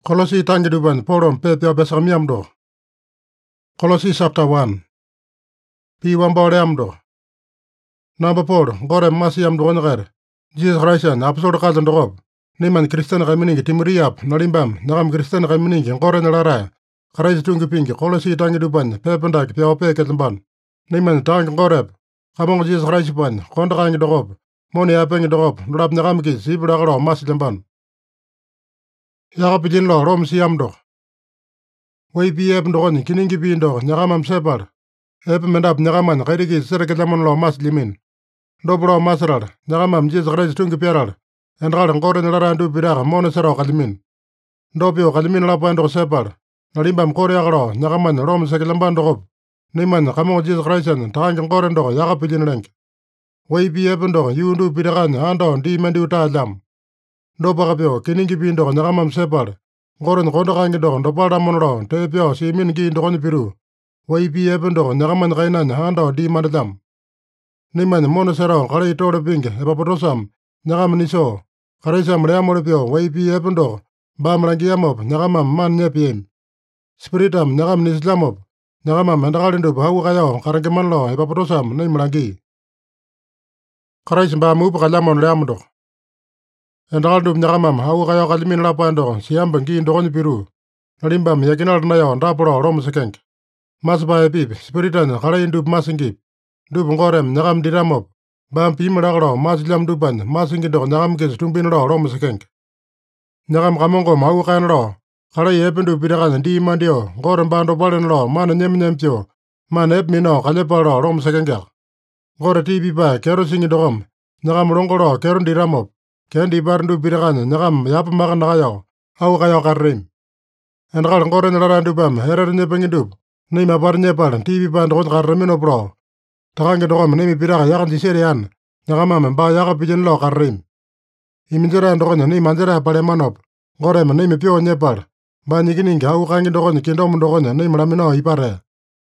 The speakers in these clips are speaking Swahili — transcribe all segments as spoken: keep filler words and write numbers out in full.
Kolosi tangiduban porom pepio besamiamdo. Kolosi chapter one. Pi wamboreamdo. Number four. Gore masiamdo onger. Jesus Christ apostol kazan dogob. Niman Kristen kaminingi timuriap nalimbam nagam Kristen kaminingi gore nalara. Christ tungi pingi kolosi tangiduban pependak pio peketamban. Niman tang goreb. Kamong Jesus Christ ban kondakangi dogob. Moni apengi dogob nurap nagamki sibudagaro masilamban. Yakapijin lo rom siamdo. Way pi ep ndogoni kiningi pi ndo nyagamam separ. Ep mendap nyagaman kairiki serekelaman lo mas limin. Dobro masrar nyagamam Jesus Christ tungi piarar. Endral ngore nalarandu piraga monosero kalimin. Ndopio kalimin lapando separ. Nalimbam kore agro nyagaman rom sekelamban dogob. Niman kamong Jesus Christ tangi ngore ndo yakapijin lenk. Way pi ep ndo yundu piragan ando di mendi utalam. Ndopakapio kiningi pi ndo nyagamam separ. Ngoron kondakangi do ndopalda monro tepio simin gi ndogoni piru. Way pi ependo nyagaman kainan hando di mandam. Niman monosero kare tore ping epapotosam nyagam niso. Karesam reamorpio way pi ependo bamrangiamop nyagamam man nyepiem. Spiritam nyagam nislamop nyagamam endakalindu hawu kayo karangeman lo epapotosam nimrangi. Kares bamu pakalamon reamdo. Endakaldu nyagamam hawu kayo kalimin lapando siambang gi ndogoni piru. Nalimbam yakinal nayo ndaporo rom sekeng. Mas ba epip spiritan kare indub masingip. Dub ngorem nyagam diramop. Bam pimragro maslam duban masingi do nyagam kis tumbin ro rom sekeng. Nyagam kamongo hawu kayan ro. Kare ependu piragan di mandio ngorem bando balen ro mana nyem nyempio. Man ep mino kaleparo rom sekengak. Ngore tibi ba kero singi dogom. Nyagam rongoro kero diramop. Kendi barandu piragan nyagam yap makan nakayo. Hawu kayo karim. Endakal ngore nalarandu bam herer nyepengindub. Nima bar nyepal tibi band got karamino bro. Takange dogom nimi piraga yakan diserian. Nyagamam ba yakapijin lo karim. Iminjera ndogonya ni manjera palemanop. Ngore nimi pio nyepal. Ba nyikiningi hawu kangi dogonya kindom dogonya nimi lamino ipare.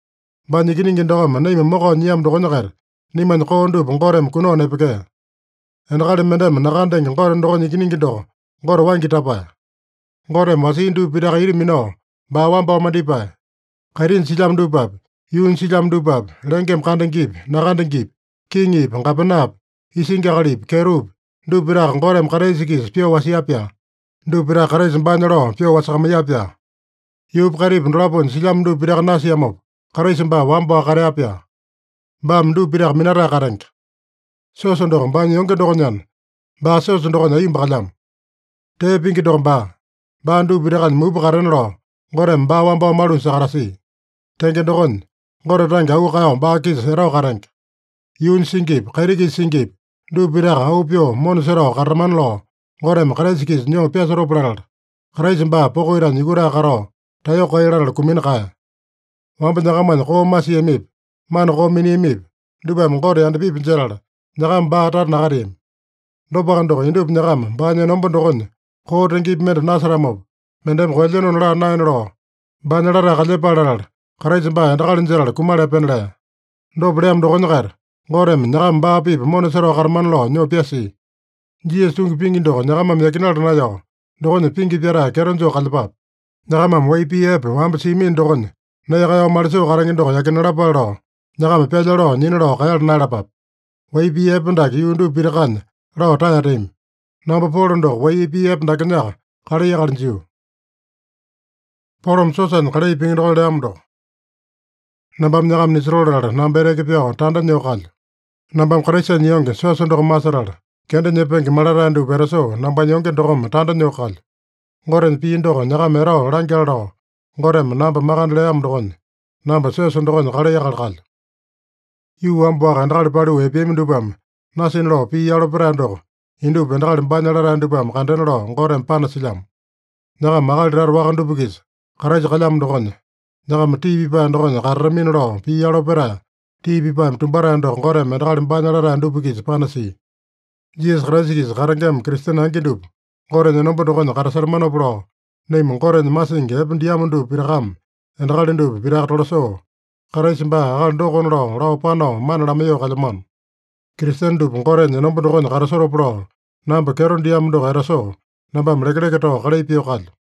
Ba nyikiningi dogom nimi moko nyam dogonya ker. Niman koondub ngorem kuno nepeke. Endakal mendem nakandeng ngore dogonya kiningi do. Ngore wangi tapa. Ngore masindu piraga irimino. Ba wamba madipa. Kairin silam dubab. Yun silam dubab. Lengkem kandeng gip. Nakandeng gip. Kingip. Ngapenap. Isingakalip. Kerub. Dupirak ngorem karesikis pio wasiapya. Dupirak kares mbanyaro pio wasakamayapya. Yup karip nrapon silam dupirak nasiamop. Kares mba wamba kareapya. Bam dupirak minara kareng. Sosondok mbany yonke dokonyan. Ba sosondokonya imbakalam. Te pinki dokon ba. Ba dupirakan mubakaren ro. Ngorem ba wamba malun sakarasi. Tenge dokon. Ngore tanga hawu kayo ba kis erao kareng. Yun singip. Kairiki singip. Dupirak hawu pio monosero karaman lo. Ngorem karesikis nyo piasaro pralar. Karesim ba poko iran yugura karo. Tayo ko irar kumin kaya. Wamba nyagaman ko masi emip. Man ko mini emip. Dubam ngore ande pipin jelar. Nyagam ba atar nakarim. Dobakan doko indup nyagam ba nyanombo dokon. Ko tengip med nasaramop. Mendem kwelyonon la nain ro. Ba nyalara kalepalarar. Karesim ba endakalin jelar kumare penle. Dobream dokon kar. Ngorem nyagam ba pip monosero karman lo nyo piasi. Jiyes tungi pingi doko nyagamam yakinal nayo. Dokon pingi piara keronjo kalipap. Nyagamam way pi ep wamba simin dokon. Naya kayo mariso karangin doko yakinarapal ro. Nyagam pelo ro ninero kayal narapap. Way pi ep ndak yundu pirakan. Ro tayarim. Number four ndo way pi ep ndak nyak. Kari yakarinjiu. Porom sosan kari pingi doko leamdo. Nambam nyagam nisrolar nambere kipyo tanda nyokal. Nambam karesan nyonge sosan doko masarar. Kende nyepengi malarandu bereso namba nyonge doko tanda nyokal. Ngoren pi ndoko nyagam ero rangel ro. Ngorem namba makan leam dokon. Namba sosan doko kari yakalkal. Yu wamba kandakal padu epiem dubam. Nasin lo pi yalo perandoko. Indub endakal mbanyalarandu bam kanden lo ngorem panasilam. Nyagam makal dirar wakan dubukis. Karej kalam dokon. Nyagam tibi pa ndokon karamin lo pi yalo pera. Tibi pa mtumbarando ngorem endakal mbanyalarandu bukis panasi. Jesus Christ karangem Kristen angidub. Ngorem nyenombo dokon karasarmano bro. Neim ngorem masing eben diamundu pirakam. Endakal indub pirak toloso. Karesimba akal dokon lo rao pano manalamayo kalaman. Kristen dub ngorem nyenombo dokon karasoro bro. Namba keron diamundu karaso. Namba mrekeleke to kalipio kal.